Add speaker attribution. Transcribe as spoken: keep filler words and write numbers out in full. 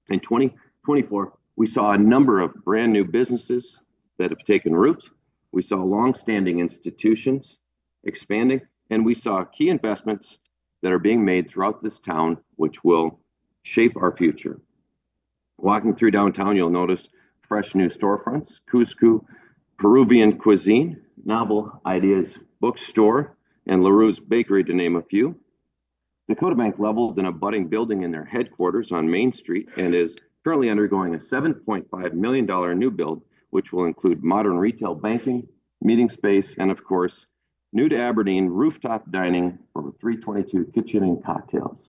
Speaker 1: In twenty twenty-four, we saw a number of brand new businesses that have taken root. We saw long-standing institutions expanding, and we saw key investments that are being made throughout this town, which will shape our future. Walking through downtown, you'll notice fresh new storefronts, Cusco Peruvian Cuisine, Novel Ideas Bookstore, and LaRue's Bakery, to name a few. Dakota Bank leveled an abutting building in their headquarters on Main Street and is currently undergoing a seven point five million dollars new build, which will include modern retail banking, meeting space, and of course, new to Aberdeen rooftop dining for three twenty-two Kitchen and Cocktails.